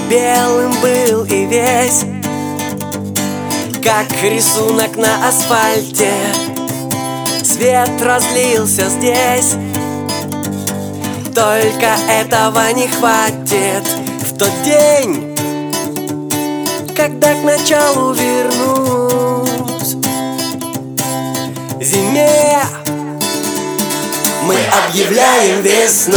белым был и весь, как рисунок на асфальте. Свет разлился здесь, только этого не хватит. В тот день, когда к началу вернусь, зиме, мы объявляем весну.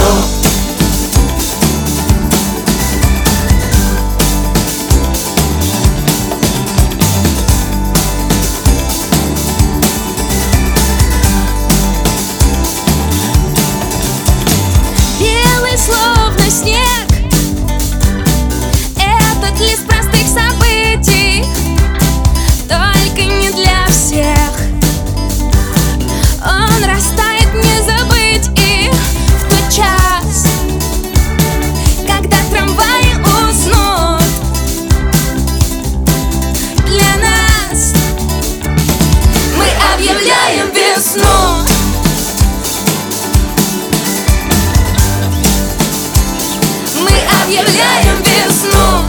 Словно снег, этот лист простых событий, только не для всех. Он растает, не забыть. И в тот час, когда трамваи уснут, для нас мы объявляем весну. Объявляем весну.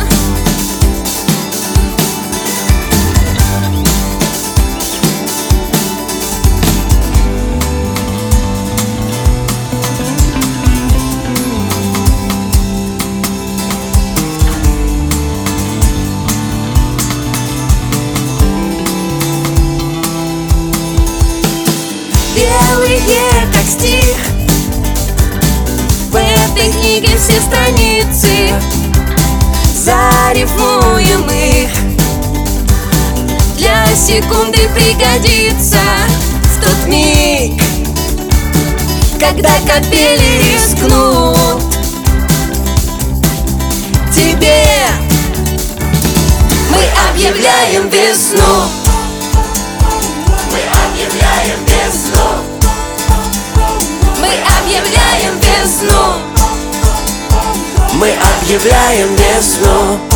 Белые, как стих, в этой книге все страницы, зарифмуем их. для секунды пригодится. В тот миг, когда капели рискнут, тебе мы объявляем весну. Мы объявляем весну. Мы объявляем весну. Мы объявляем весну.